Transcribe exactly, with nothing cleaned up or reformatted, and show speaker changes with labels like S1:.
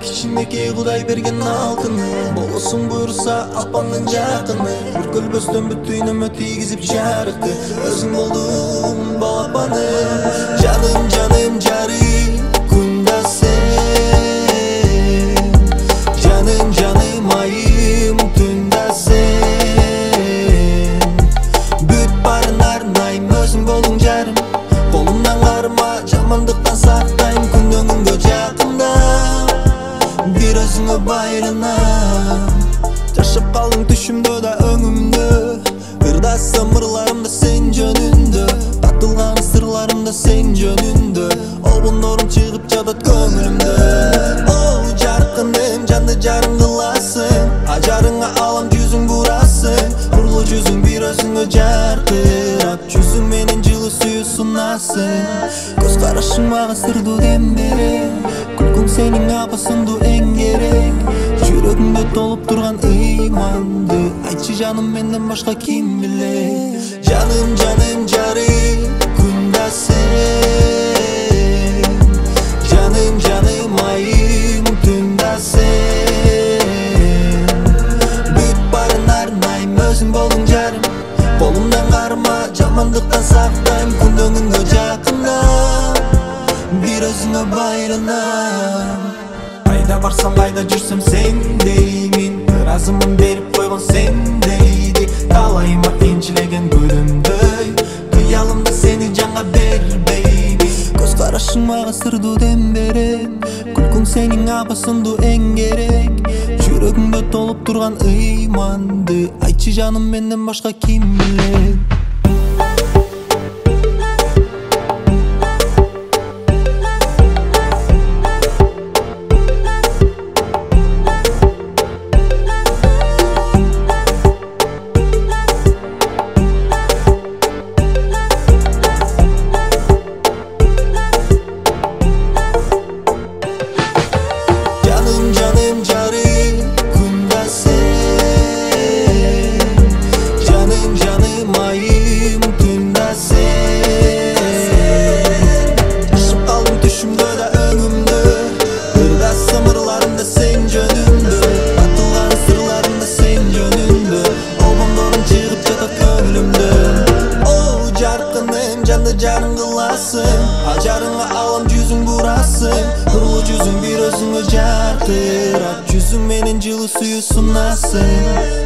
S1: Yürek içindeki Kuday bergen altını Bolosun buyursa alpamdın jakını Ürkülböstön bütünümü tiygizip çarıktı Özün oldum balapanı Canım canım cari kunda sen Canım canım ayım tunda sen Büt barınar nayım özün bolun jarım Kolumdan karma jamandıktan saktayım Күндөгүн jakında Bir özüңө bayranam Жашап калдың түшүмдө да өңүмдө Ырдасам ырларымда сен жөнүндө Татылган сырларымда сен жөнүндө Обондорум чыгып жатат көңүлүмдө О жаркыным жанды жарым кыласың Ажарыңа алам жүзүң бурасың Нурлуу жүзүң бир өзүңө жаркырап Жүзүң менен жылуу сүйүү сунасың Көз карашың мага сырдуу дем берет Күлкүң сенин апасындуу эң керек Жүрөгүңдө толуп турган ыйманды Айтчы жаным менден башка ким билет Жаным жаным жары күндө сен Жаным жаным айым түндө сен Бүт барынар найым өзүң болдуң жарым Колумдан карма жамандыктан сактайм Күндөгүнгө жакында Bir özüңө bayранам Кайда барсам кайда жүрсөм сендеймин Ыраазымын берип койгон сендейди Талайыма энчилеген күнүмдөй Кыялымда сени жанга бербеймин Көз карашың мага сырдуу дем берет Күлкүң сенин апасындуу эң керек Жүрөгүңдө толуп турган ыйманды Айтчы жаным менден башка ким билет Жарың кыласың Ажарыңа алам жүзүң бурасың Нурлуу жүзүң бир өзүңө жартырап Жүзүң менен жылуу сүйүү сунасың